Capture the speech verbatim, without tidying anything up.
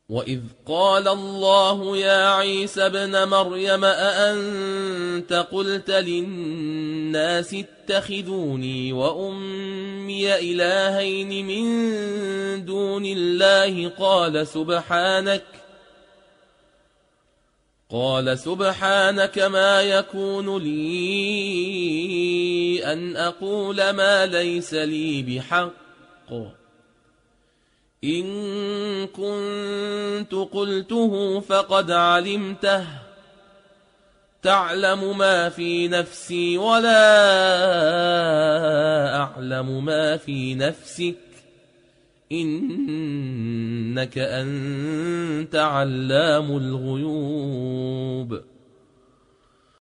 وإذ قال الله يا عيسى ابن مريم أأنت قلت للناس اتخذوني وأمي إلهين من دون الله قال سبحانك قال سبحانك ما يكون لي أن أقول ما ليس لي بحق إن كنت قلته فقد علمته تعلم ما في نفسي ولا أعلم ما في نفسك إنك أنت علام الغيوب